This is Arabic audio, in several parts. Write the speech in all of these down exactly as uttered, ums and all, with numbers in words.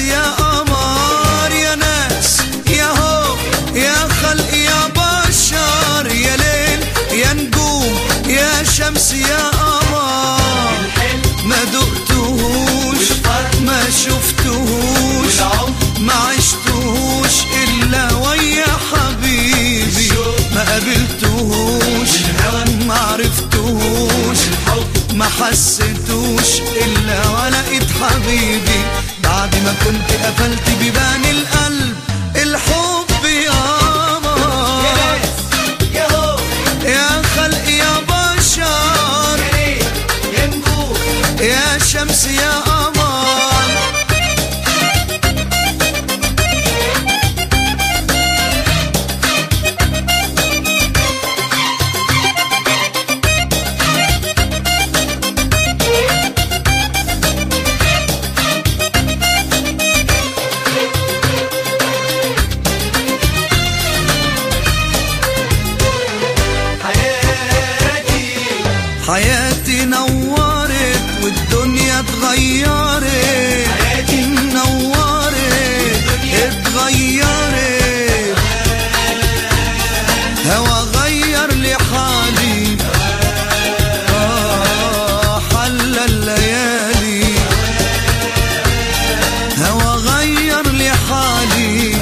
يا قمر يا ناس يا هو يا خلق يا بشر يا ليل يا نجوم يا شمس يا قمر ما دقتهوش ما شفتهوش ما عشتهوش إلا ويا حبيبي ما قابلتهوش ما عرفتهوش ما حسيتوش إلا ولقيت حبيبي بعد ما كنت قفلت بيبان القلب الحب يا قمر يا ناس يا هو يا خلق يا بشر يا نجوم يا شمس يا قمر حياتي نورت والدنيا اتغيرت حياتي نورت اتغيرت هوا غير لي حالي آه حل الليالي هوا غير لي حالي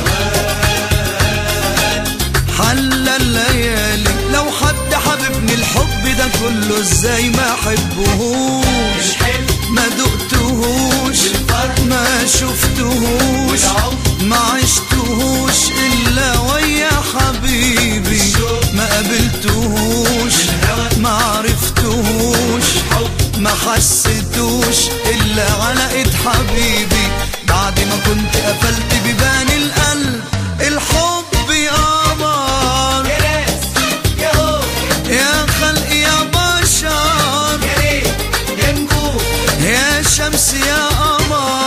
حل الليالي لو حد حببني الحب ده كله ازاي ما احبهوش ما دقتهوش ما شفتهوش ما عشتهوش الا ويا حبيبي ما قابلتهوش ما عرفتهوش ما حسيتوش الا على ايد حبيبي بعد ما كنت قفلت بيبان القلب الحب يا قمر يا ناس يا هو يا خلق يا بشر يا نجوم يا شمس يا قمر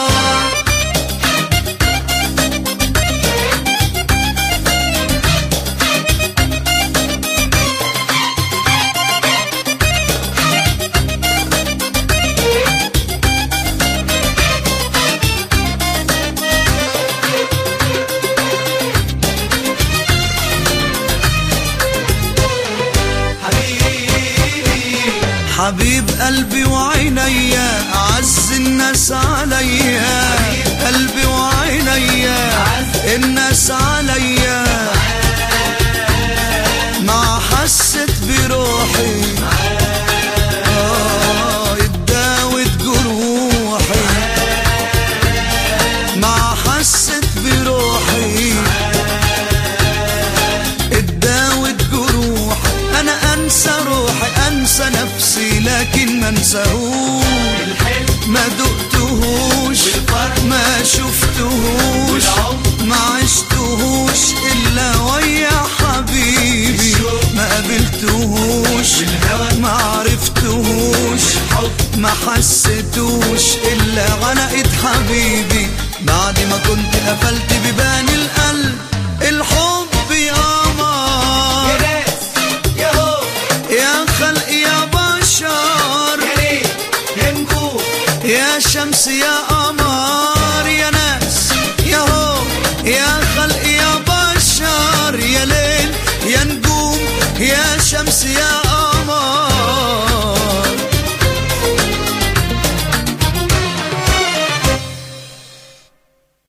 حبيب قلبي وعينيا أعز الناس عليا قلبي وعينيا الناس عليا ما حست بروحي آه اتداوت جروحي ما حست بروحي اتداوت جروحي أنا أنسى روحي أنسى نفسي لكن ما انساهوش ما دقتهوش ما شفتهوش ما عشتهوش إلا ويا حبيبي ما قابلتهوش ما عرفتهوش ما حسيتوش إلا على ايد حبيبي بعد ما كنت قفلت بيبان القلب الحب يا قمر يا ناس يا هو يا خلق يا بشر يا نجوم يا شمس يا قمر يا ناس يا هو يا خلق يا بشر يا ليل يا نجوم يا شمس يا